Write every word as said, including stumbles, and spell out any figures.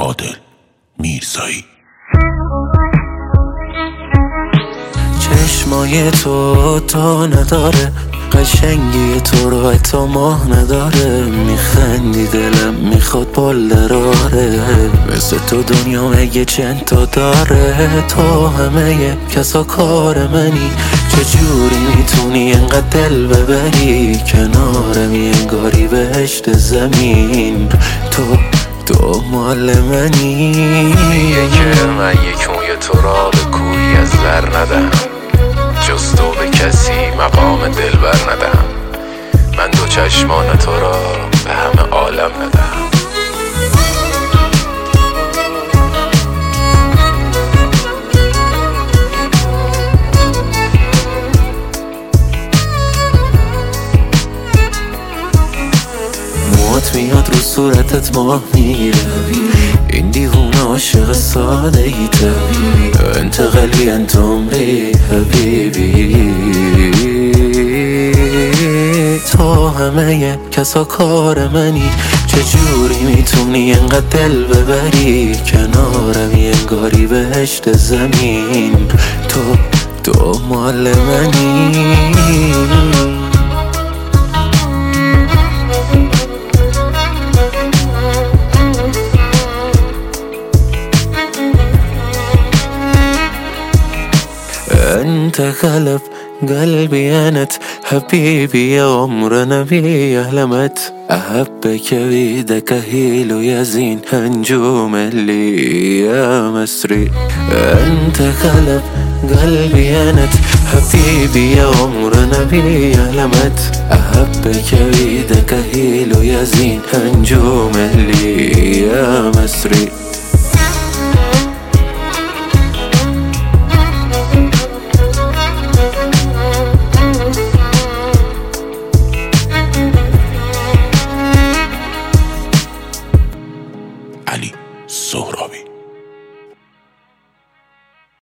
عادل میرزایی. چشمای تو تا نداره، قشنگی تو رو حتی ماه نداره. میخندی دلم میخواد بال دراره، مثل تو دنیا مگه چند تا داره. تو همه کسا کار منی، چجوری میتونی انقدر دل ببری؟ کنارمی انگاری بهشت زمین، تو تو مال منی. میگه که من یک موی تو را به کوی از زر ندهم، جز تو به کسی مقام دلبر ندهم. من دو چشمان تو را به همه عالم ندهم. موت میاد رو صورتت ماه میره، این دیوونه عاشق ساده ایته. انت قلبی انت عمری حبیبی، تو همه کسا کار منی، چجوری میتونی انقدر دل ببری؟ کنارمی انگاری بهشت زمین، تو تو مال منی. انت قلب قلبي انت حبيبي يا عمر نبي اهلمت. احبك بيدك هيل يزين هنجوم اللي يا مسري. انت قلب قلبي انت حبيبي يا عمر نبي اهلمت. احبك بيدك هيل يزين هنجوم اللي يا مسري. علی سهرابی.